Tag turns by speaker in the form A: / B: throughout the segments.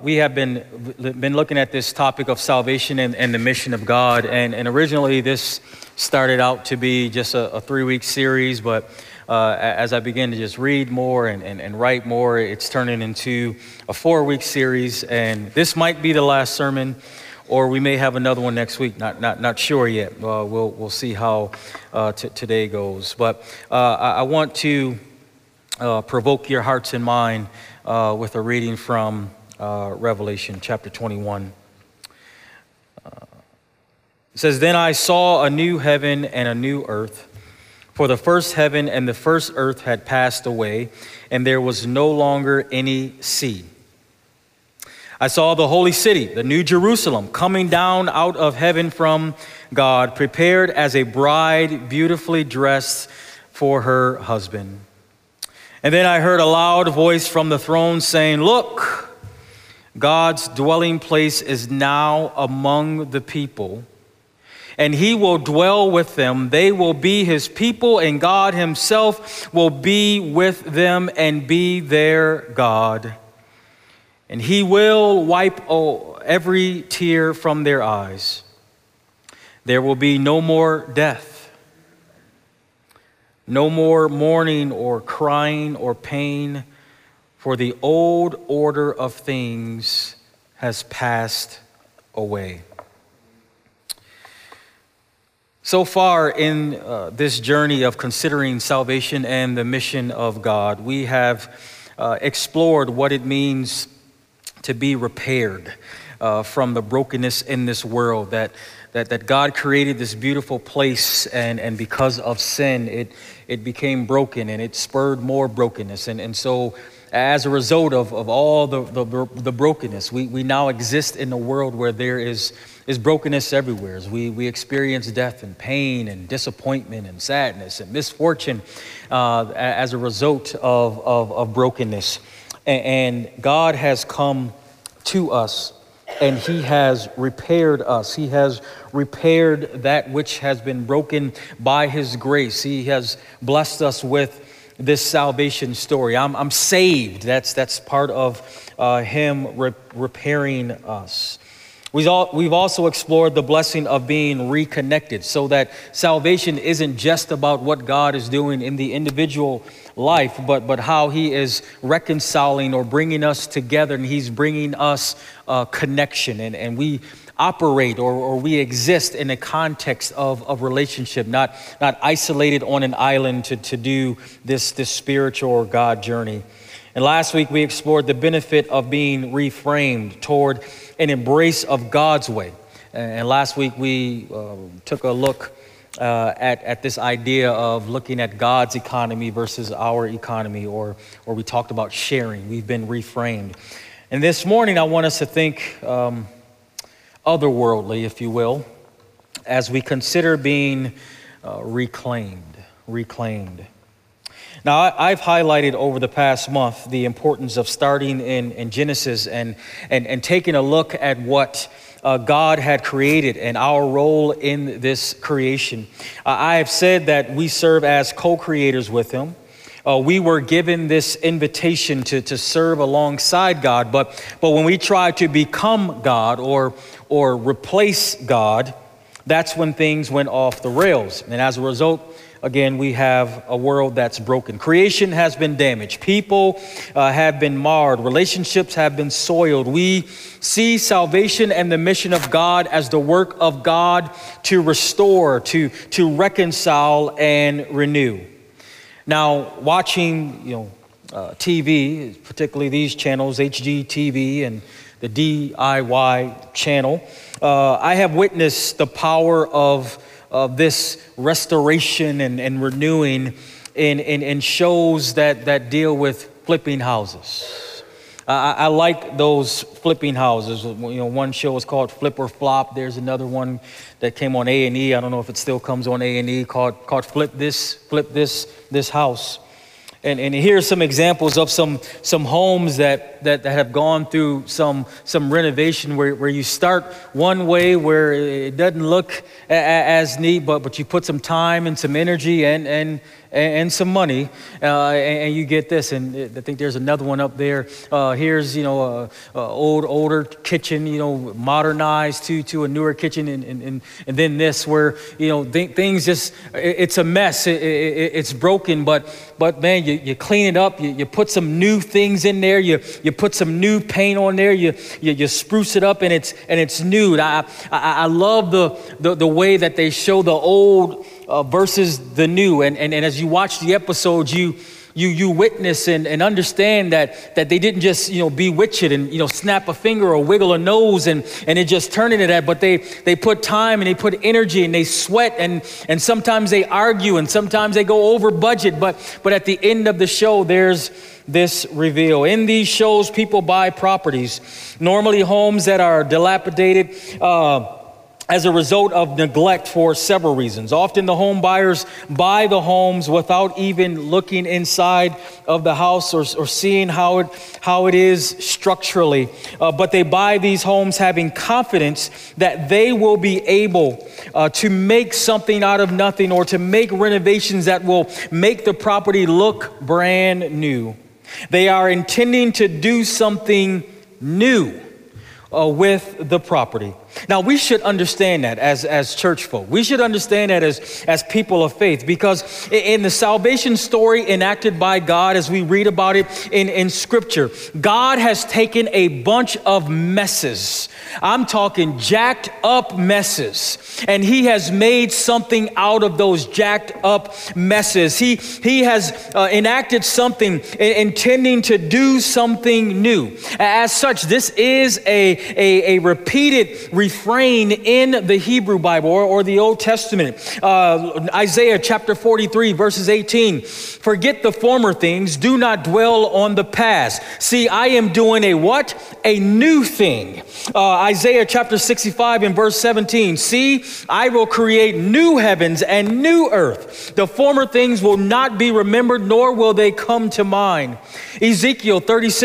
A: We have been looking at this topic of salvation and the mission of God. And originally this started out to be just a 3-week series, but as I began to just read more and write more, it's turning into a 4-week series. And this might be the last sermon, or we may have another one next week. Not sure yet. We'll see how today goes. But I want to provoke your hearts and mind with a reading from Revelation chapter 21. It says, "Then I saw a new heaven and a new earth, for the first heaven and the first earth had passed away, and there was no longer any sea. I saw the holy city, the new Jerusalem, coming down out of heaven from God, prepared as a bride beautifully dressed for her husband. And then I heard a loud voice from the throne saying, 'Look, God's dwelling place is now among the people, and he will dwell with them. They will be his people, and God himself will be with them and be their God. And he will wipe every tear from their eyes. There will be no more death, no more mourning or crying or pain, for the old order of things has passed away.'" So far in this journey of considering salvation and the mission of God, we have explored what it means to be repaired from the brokenness in this world, that God created this beautiful place, and because of sin, it became broken, and it spurred more brokenness. And so as a result of all the brokenness, we now exist in a world where there is brokenness everywhere. As we experience death and pain and disappointment and sadness and misfortune as a result of brokenness. And God has come to us, and he has repaired us. He has repaired that which has been broken by his grace. He has blessed us with this salvation story. I'm saved. That's part of him repairing us. We've also explored the blessing of being reconnected, so that salvation isn't just about what God is doing in the individual life, but how he is reconciling or bringing us together, and he's bringing us connection. And we operate or we exist in a context of relationship, not isolated on an island to do this spiritual or God journey. And last week we explored the benefit of being reframed toward an embrace of God's way. And last week we took a look at this idea of looking at God's economy versus our economy, or we talked about sharing. We've been reframed. And this morning I want us to think otherworldly, if you will, as we consider being reclaimed. Now, I've highlighted over the past month the importance of starting in Genesis and taking a look at what God had created and our role in this creation. I have said that we serve as co-creators with him. We were given this invitation to serve alongside God, but when we try to become God or replace God, that's when things went off the rails. And as a result, again, we have a world that's broken. Creation has been damaged. People have been marred. Relationships have been soiled. We see salvation and the mission of God as the work of God to restore, to reconcile, and renew. Now, watching TV, particularly these channels, HGTV and the DIY channel, I have witnessed the power of this restoration and renewing in shows that deal with flipping houses. I like those flipping houses. One show is called Flip or Flop. There's another one that came on A&E. I don't know if it still comes on A&E, called Flip This House. And here's some examples of some homes that have gone through some renovation where you start one way where it doesn't look as neat, but you put some time and some energy and and some money, and you get this. And I think there's another one up there. Here's, older kitchen, modernized to a newer kitchen, and then this where, things just, it's a mess. It's broken, but man, you clean it up. You put some new things in there. You put some new paint on there. You spruce it up, and it's new. I love the way that they show the old versus the new, and as you watch the episodes, you witness and understand that they didn't just bewitch it and snap a finger or wiggle a nose and it just turned into that, but they put time and they put energy and they sweat and sometimes they argue and sometimes they go over budget, but at the end of the show there's this reveal. In these shows, people buy properties, normally homes that are dilapidated, as a result of neglect for several reasons. Often the home buyers buy the homes without even looking inside of the house or seeing how it is structurally. But they buy these homes having confidence that they will be able to make something out of nothing or to make renovations that will make the property look brand new. They are intending to do something new with the property. Now, we should understand that as church folk. We should understand that as people of faith, because in the salvation story enacted by God, as we read about it in Scripture, God has taken a bunch of messes. I'm talking jacked up messes. And he has made something out of those jacked up messes. He has enacted something intending to do something new. As such, this is a repeated refrain in the Hebrew Bible or the Old Testament. Isaiah chapter 43 verses 18. Forget the former things. Do not dwell on the past. See, I am doing a what? A new thing. Isaiah chapter 65 and verse 17. See, I will create new heavens and new earth. The former things will not be remembered, nor will they come to mind. Ezekiel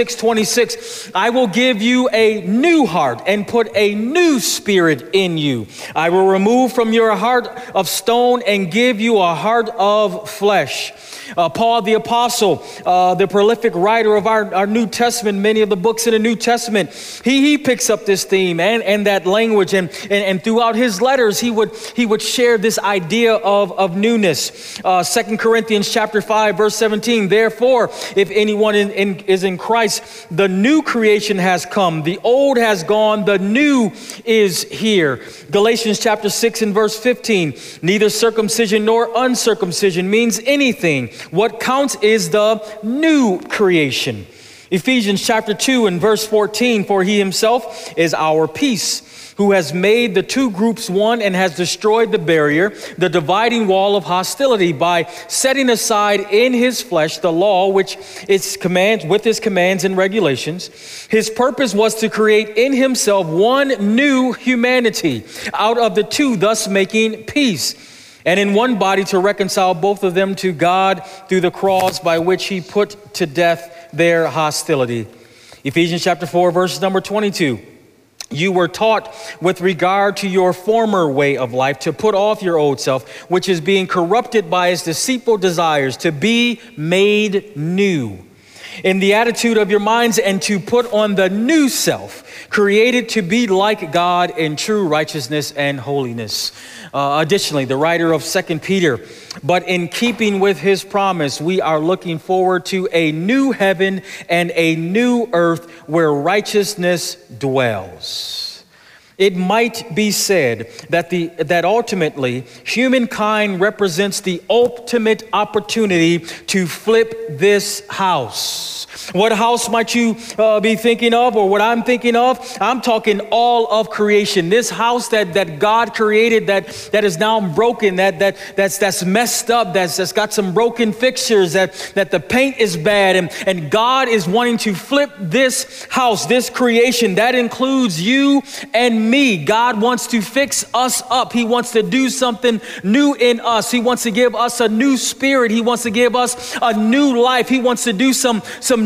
A: 36:26. I will give you a new heart and put a new spirit in you. I will remove from your heart of stone and give you a heart of flesh. Paul the Apostle, the prolific writer of our New Testament, many of the books in the New Testament, he picks up this theme and that language, and throughout his letters he would share this idea of newness. 2 Corinthians chapter 5 verse 17. Therefore, if anyone is in Christ, the new creation has come, the old has gone, the new is here. Galatians chapter 6 and verse 15. Neither circumcision nor uncircumcision means anything. What counts is the new creation. Ephesians chapter 2 and verse 14. For he himself is our peace, who has made the two groups one and has destroyed the barrier, the dividing wall of hostility, by setting aside in his flesh the law with its commands and regulations. His purpose was to create in himself one new humanity out of the two, thus making peace, and in one body to reconcile both of them to God through the cross, by which he put to death their hostility. Ephesians chapter 4 verse number 22. You were taught with regard to your former way of life to put off your old self, which is being corrupted by its deceitful desires, to be made new in the attitude of your minds, and to put on the new self, created to be like God in true righteousness and holiness. Additionally, the writer of 2 Peter, but in keeping with his promise, we are looking forward to a new heaven and a new earth where righteousness dwells. It might be said that ultimately humankind represents the ultimate opportunity to flip this house. What house might you be thinking of, or what I'm thinking of? I'm talking all of creation. This house that God created that is now broken, that's messed up, that's got some broken fixtures, that the paint is bad, and God is wanting to flip this house, this creation. That includes you and me. God wants to fix us up. He wants to do something new in us. He wants to give us a new spirit. He wants to give us a new life. He wants to do some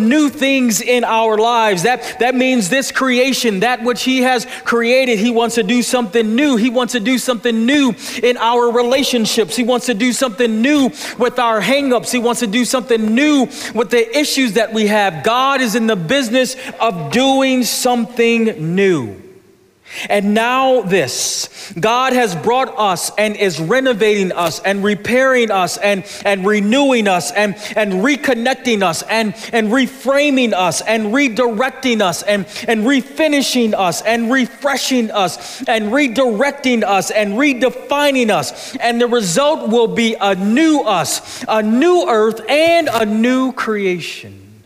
A: some new things in our lives. That means this creation, that which he has created, he wants to do something new. He wants to do something new in our relationships. He wants to do something new with our hang-ups. He wants to do something new with the issues that we have. God is in the business of doing something new. And now this, God has brought us and is renovating us and repairing us and renewing us and reconnecting us and reframing us and redirecting us and refinishing us and refreshing us and redirecting us and redefining us. And the result will be a new us, a new earth, and a new creation.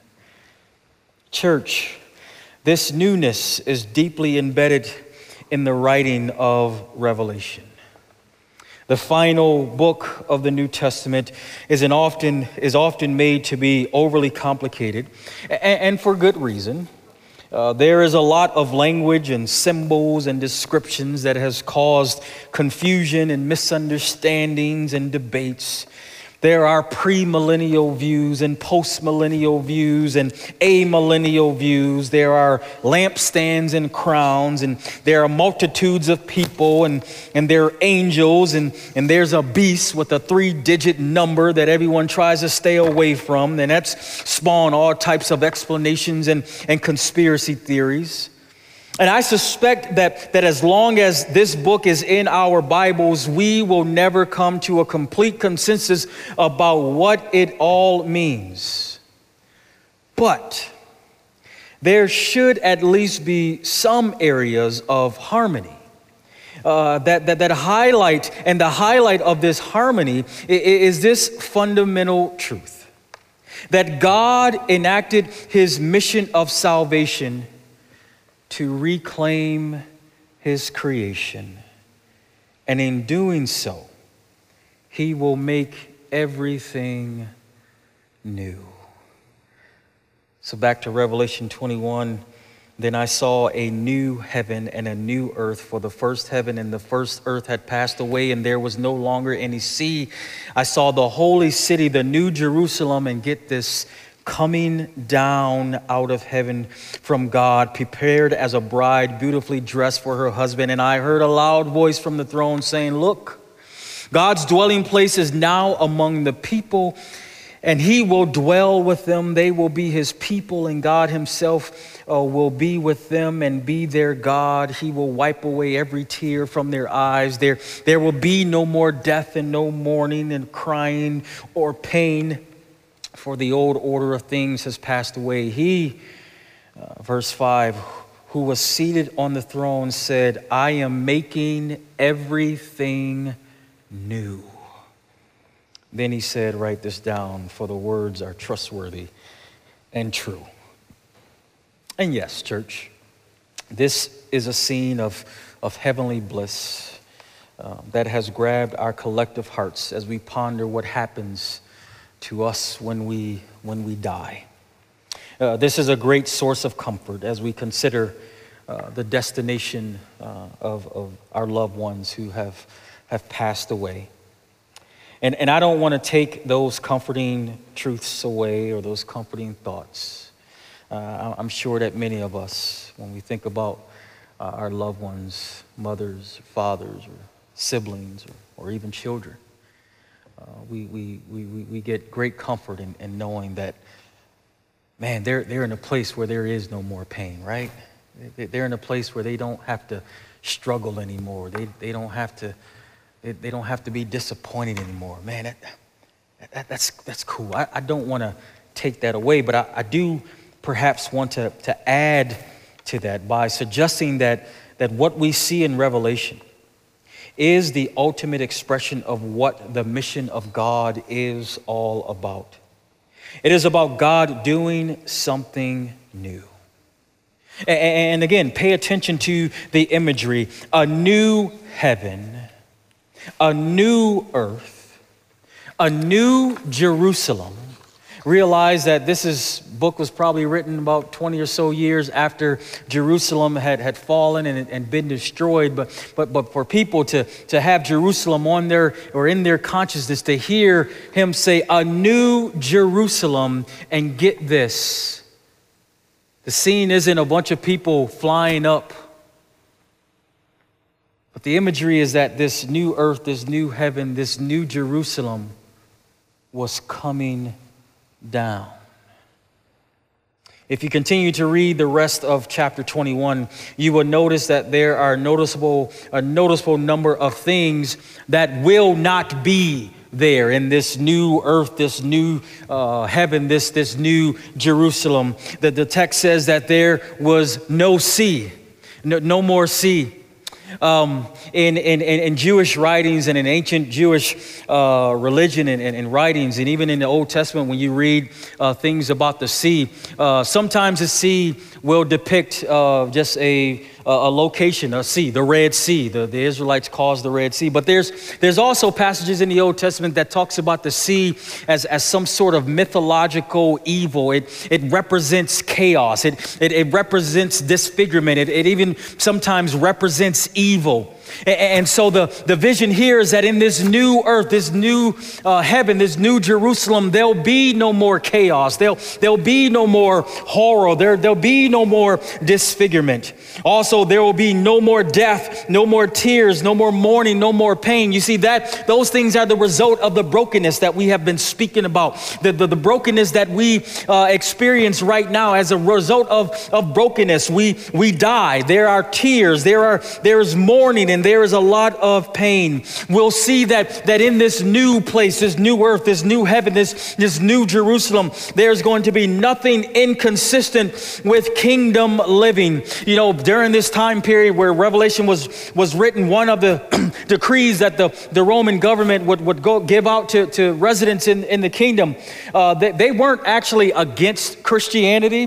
A: Church, this newness is deeply embedded in the writing of Revelation. The final book of the New Testament is often made to be overly complicated, and for good reason. There is a lot of language and symbols and descriptions that has caused confusion and misunderstandings and debates. There are premillennial views and postmillennial views and amillennial views. There are lampstands and crowns, and there are multitudes of people, and there are angels, and there's a beast with a 3-digit number that everyone tries to stay away from, and that's spawned all types of explanations and conspiracy theories. And I suspect that as long as this book is in our Bibles, we will never come to a complete consensus about what it all means. But there should at least be some areas of harmony that highlight, and the highlight of this harmony is this fundamental truth: that God enacted his mission of salvation to reclaim his creation. And in doing so, he will make everything new. So back to Revelation 21. Then I saw a new heaven and a new earth, for the first heaven and the first earth had passed away, and there was no longer any sea. I saw the holy city, the new Jerusalem, and get this, coming down out of heaven from God, prepared as a bride, beautifully dressed for her husband. And I heard a loud voice from the throne saying, "Look, God's dwelling place is now among the people, and he will dwell with them. They will be his people, and God himself will be with them and be their God. He will wipe away every tear from their eyes. There will be no more death and no mourning and crying or pain, for the old order of things has passed away." He, verse 5, who was seated on the throne said, "I am making everything new." Then he said, "Write this down, for the words are trustworthy and true." And yes, church, this is a scene of heavenly bliss that has grabbed our collective hearts as we ponder what happens to us when we die. This is a great source of comfort as we consider the destination of our loved ones who have passed away. And I don't want to take those comforting truths away or those comforting thoughts. I'm sure that many of us, when we think about our loved ones, mothers, fathers, or siblings, or even children, we get great comfort in knowing that, man, they're in a place where there is no more pain, right? They're in a place where they don't have to struggle anymore. They don't have to be disappointed anymore. Man, that's cool. I don't want to take that away, but I do perhaps want to add to that by suggesting that what we see in Revelation is the ultimate expression of what the mission of God is all about. It is about God doing something new. And again, pay attention to the imagery: a new heaven, a new earth, a new Jerusalem. Realize that this is book was probably written about 20 or so years after Jerusalem had fallen and been destroyed. But for people to have Jerusalem on their or in their consciousness, to hear him say, a new Jerusalem, and get this, the scene isn't a bunch of people flying up. But the imagery is that this new earth, this new heaven, this new Jerusalem was coming down. If you continue to read the rest of chapter 21, you will notice that there are a noticeable number of things that will not be there in this new earth, this new heaven, this new Jerusalem. The text says that there was no sea, no more sea. In Jewish writings and in ancient Jewish religion and writings, and even in the Old Testament, when you read things about the sea, sometimes the sea will depict just a location, a sea, the Red Sea. The Israelites caused the Red Sea. But there's also passages in the Old Testament that talks about the sea as some sort of mythological evil. It represents chaos. It represents disfigurement. It even sometimes represents evil. And so the vision here is that in this new earth, this new heaven, this new Jerusalem, there'll be no more chaos. There'll be no more horror. There'll be no more disfigurement. Also, there will be no more death, no more tears, no more mourning, no more pain. You see, that those things are the result of the brokenness that we have been speaking about. The brokenness that we experience right now as a result of brokenness. We die. There are tears. There is mourning, and there is a lot of pain. We'll see that in this new place, this new earth, this new heaven, this new Jerusalem, there's going to be nothing inconsistent with kingdom living. You know, during this time period where Revelation was written, one of the decrees that the Roman government would go give out to residents in the kingdom, they weren't actually against Christianity.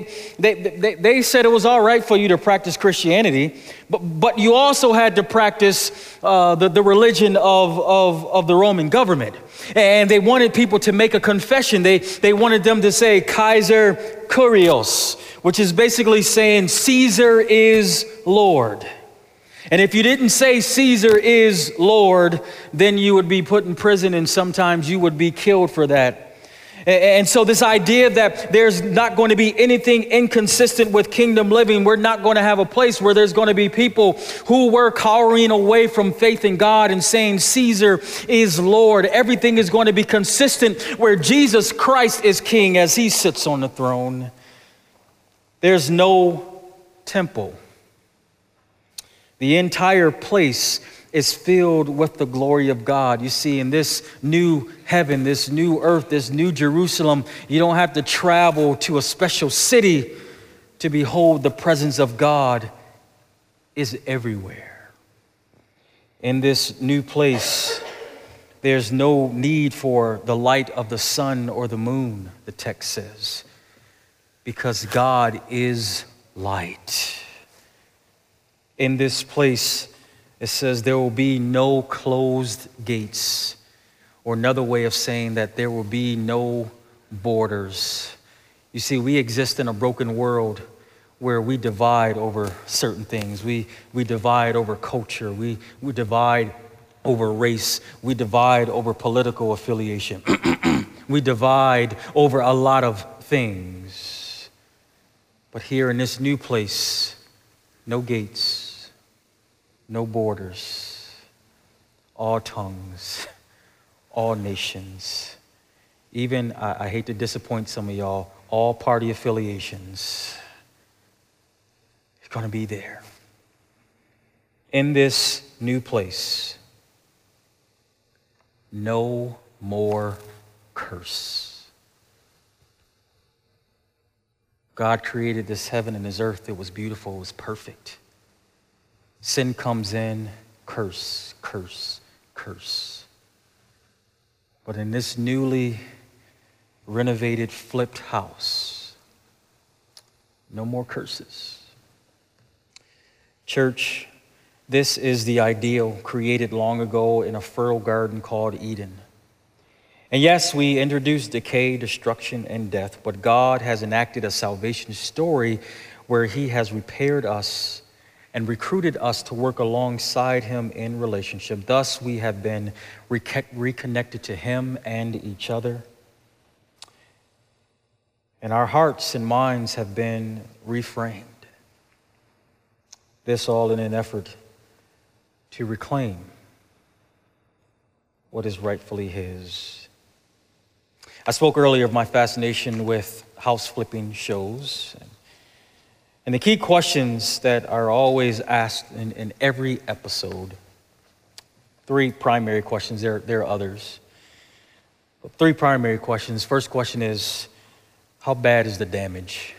A: They said it was all right for you to practice Christianity, but you also had to practice the religion of the Roman government. And they wanted people to make a confession. They wanted them to say Kaiser Kyrios, which is basically saying Caesar is Lord. And if you didn't say Caesar is Lord, then you would be put in prison, and sometimes you would be killed for that. And so this idea that there's not going to be anything inconsistent with kingdom living, we're not going to have a place where there's going to be people who were cowering away from faith in God and saying Caesar is Lord. Everything is going to be consistent where Jesus Christ is king as he sits on the throne. There's no temple. The entire place is filled with the glory of God. You see, in this new heaven, this new earth, this new Jerusalem, you don't have to travel to a special city to behold the presence of God is everywhere. In this new place, there's no need for the light of the sun or the moon, the text says, because God is light. In this place, it says there will be no closed gates, or another way of saying that there will be no borders. You see, we exist in a broken world where we divide over certain things. We divide over culture. We divide over race. We divide over political affiliation. We divide over a lot of things. But here in this new place, no gates, no borders, all tongues, all nations. Even, I hate to disappoint some of y'all, all party affiliations. It's going to be there. In this new place, no more curse. God created this heaven and this earth. It was beautiful. It was perfect. Sin comes in, curse, curse, curse. But in this newly renovated, flipped house, no more curses. Church, this is the ideal created long ago in a fertile garden called Eden. And yes, we introduce decay, destruction, and death, but God has enacted a salvation story where he has repaired us and recruited us to work alongside him in relationship. Thus, we have been reconnected to him and each other. And our hearts and minds have been reframed. This all in an effort to reclaim what is rightfully his. I spoke earlier of my fascination with house flipping shows. And the key questions that are always asked in every episode, three primary questions, there are others. But three primary questions. First question is, how bad is the damage?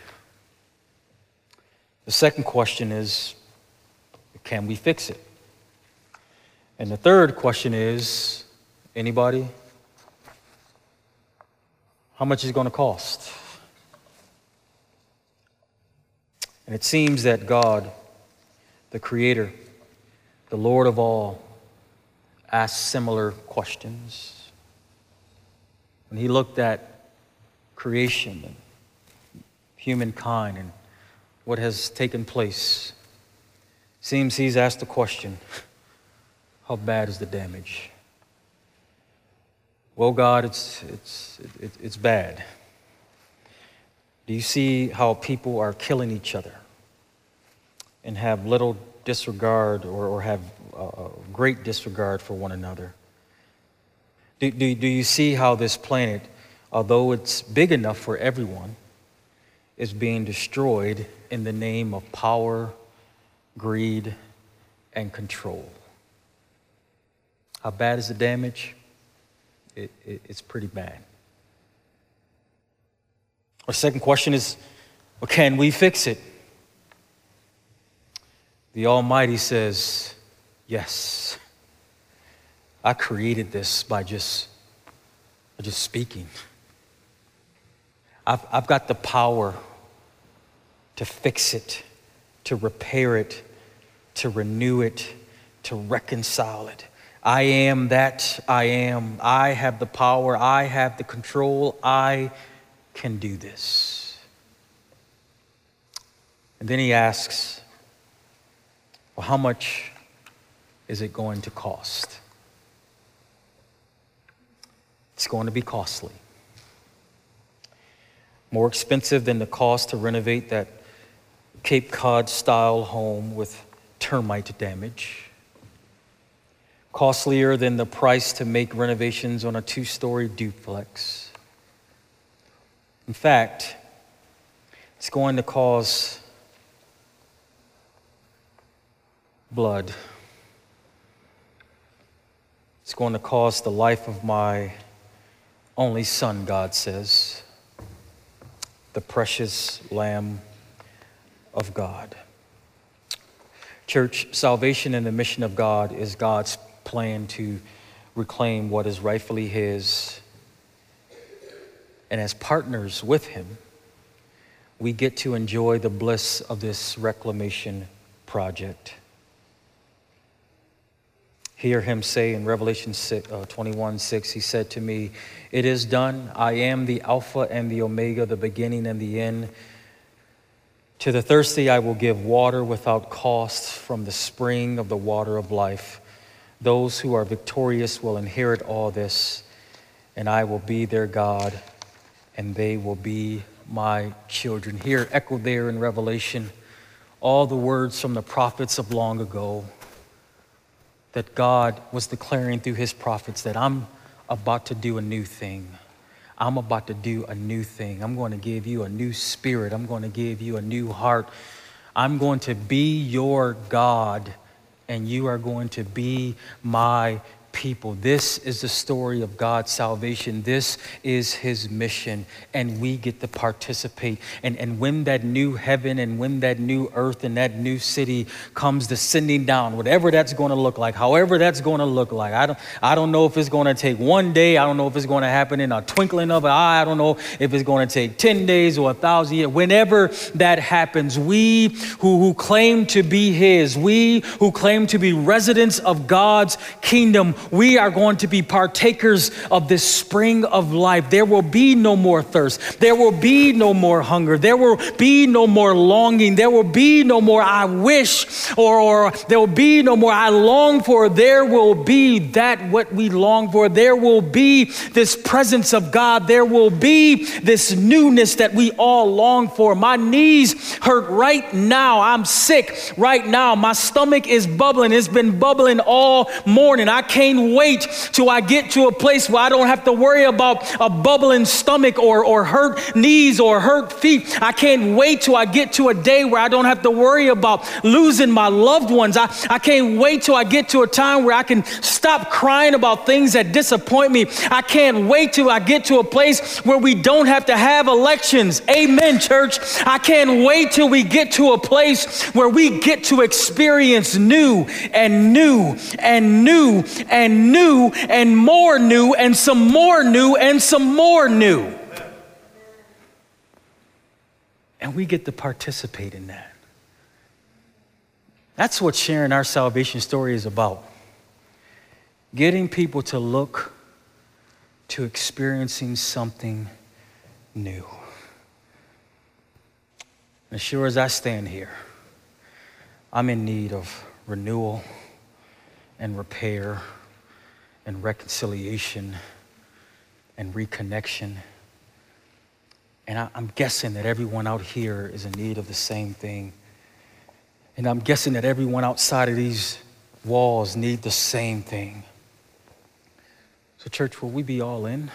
A: The second question is, can we fix it? And the third question is, anybody? How much is it going to cost? And it seems that God, the Creator, the Lord of all, asked similar questions. When he looked at creation and humankind and what has taken place, seems he's asked the question, how bad is the damage? Well, God, it's bad. Do you see how people are killing each other and have little disregard or have great disregard for one another? Do you see how this planet, although it's big enough for everyone, is being destroyed in the name of power, greed, and control? How bad is the damage? It's pretty bad. Our second question is, well, can we fix it? The Almighty says, yes. I created this by just speaking. I've got the power to fix it, to repair it, to renew it, to reconcile it. I am that I am. I have the power. I have the control. I can do this. And then he asks, well, how much is it going to cost? It's going to be costly. More expensive than the cost to renovate that Cape Cod style home with termite damage. Costlier than the price to make renovations on a 2-story duplex. In fact, it's going to cause blood. It's going to cost the life of my only son, God says, the precious Lamb of God. Church, salvation and the mission of God is God's plan to reclaim what is rightfully his. And as partners with him, we get to enjoy the bliss of this reclamation project. Hear him say in Revelation 21:6, he said to me, it is done. I am the Alpha and the Omega, the beginning and the end. To the thirsty I will give water without cost from the spring of the water of life. Those who are victorious will inherit all this, and I will be their God, and they will be my children. Here, echoed there in Revelation, all the words from the prophets of long ago that God was declaring through his prophets that I'm about to do a new thing. I'm about to do a new thing. I'm going to give you a new spirit. I'm going to give you a new heart. I'm going to be your God, and you are going to be my people. This is the story of God's salvation. This is his mission, and we get to participate. And when that new heaven and when that new earth and that new city comes descending down, whatever that's going to look like, however that's going to look like, I don't know if it's going to take one day. I don't know if it's going to happen in a twinkling of an eye. I don't know if it's going to take 10 days or 1,000 years. Whenever that happens, we who claim to be his, we who claim to be residents of God's kingdom, we are going to be partakers of this spring of life. There will be no more thirst. There will be no more hunger. There will be no more longing. There will be no more I wish, or there will be no more I long for. There will be that what we long for. There will be this presence of God. There will be this newness that we all long for. My knees hurt right now. I'm sick right now. My stomach is bubbling. It's been bubbling all morning. I can't wait till I get to a place where I don't have to worry about a bubbling stomach or hurt knees or hurt feet. I can't wait till I get to a day where I don't have to worry about losing my loved ones. I can't wait till I get to a time where I can stop crying about things that disappoint me. I can't wait till I get to a place where we don't have to have elections. Amen, church. I can't wait till we get to a place where we get to experience new and new and new and new and more new and some more new and some more new. And we get to participate in that. That's what sharing our salvation story is about. Getting people to look to experiencing something new. As sure as I stand here, I'm in need of renewal and repair and reconciliation and reconnection. And I'm guessing that everyone out here is in need of the same thing. And I'm guessing that everyone outside of these walls need the same thing. So church, will we be all in?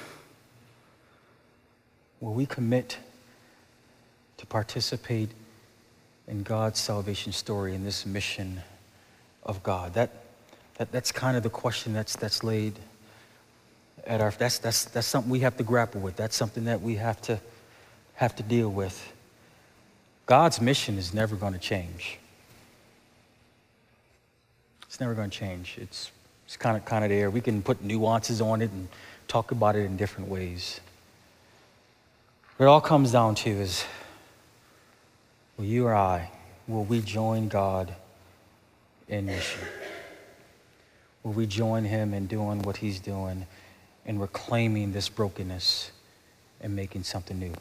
A: Will we commit to participate in God's salvation story, in this mission of God? That's kind of the question that's laid at our, that's something we have to grapple with. That's something that we have to deal with. God's mission is never going to change. It's never going to change. It's kind of there. We can put nuances on it and talk about it in different ways. What it all comes down to is, will you or I, will we join God in mission? Will we join him in doing what he's doing and reclaiming this brokenness and making something new?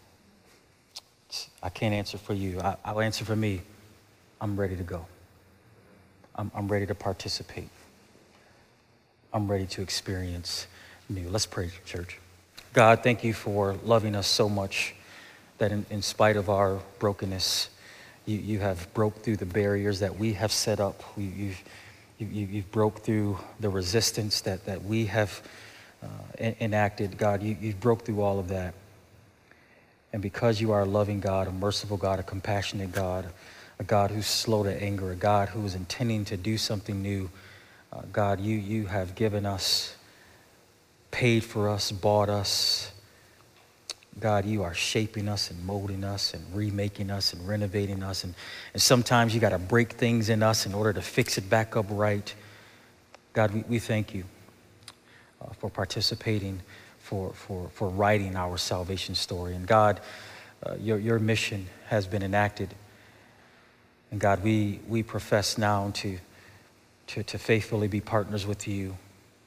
A: I can't answer for you. I'll answer for me. I'm ready to go. I'm ready to participate. I'm ready to experience new. Let's pray, church. God, thank you for loving us so much that in spite of our brokenness, you have broke through the barriers that we have set up. You've broke through the resistance that we have enacted. God, you've broke through all of that. And because you are a loving God, a merciful God, a compassionate God, a God who's slow to anger, a God who is intending to do something new, God, you have given us, paid for us, bought us. God, you are shaping us and molding us and remaking us and renovating us. And sometimes you got to break things in us in order to fix it back up right. God, we thank you for participating, for writing our salvation story. And God, your mission has been enacted. And God, we profess now to faithfully be partners with you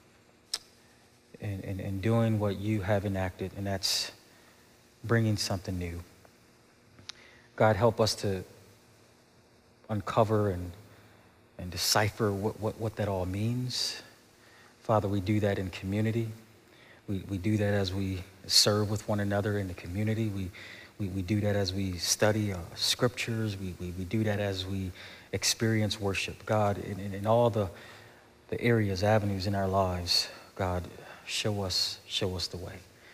A: in doing what you have enacted, and that's bringing something new. God, help us to uncover and decipher what that all means. Father, we do that in community. We do that as we serve with one another in the community. We do that as we study scriptures. We do that as we experience worship. God, in all the areas, avenues in our lives, God, show us the way.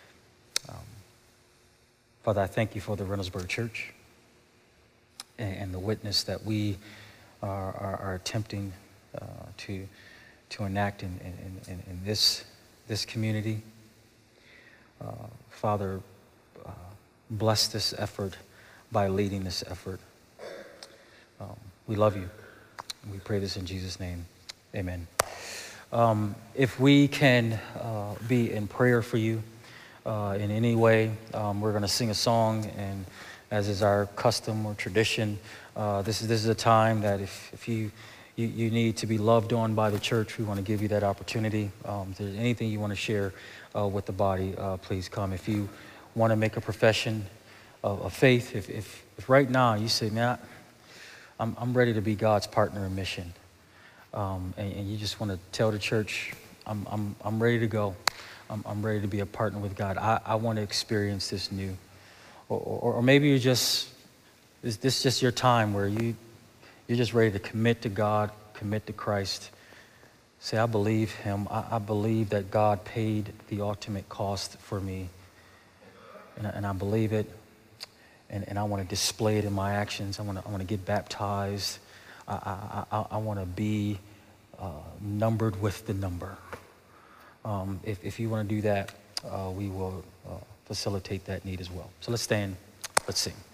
A: Father, I thank you for the Reynoldsburg Church and the witness that we are attempting to enact in this community. Father, bless this effort by leading this effort. We love you. We pray this in Jesus' name. Amen. If we can be in prayer for you in any way, we're going to sing a song, and as is our custom or tradition, this is a time that if you you need to be loved on by the church, we want to give you that opportunity. If there's anything you want to share with the body, please come. If you want to make a profession of faith, if right now you say, man, I'm ready to be God's partner in mission, and you just want to tell the church, I'm ready to go. I'm ready to be a partner with God. I want to experience this new. Or maybe you're just, this is just your time where you're just ready to commit to God, commit to Christ. Say, I believe him. I believe that God paid the ultimate cost for me. And I believe it. And I want to display it in my actions. I want to get baptized. I want to be numbered with the number. If you want to do that, we will facilitate that need as well. So let's stand. Let's sing.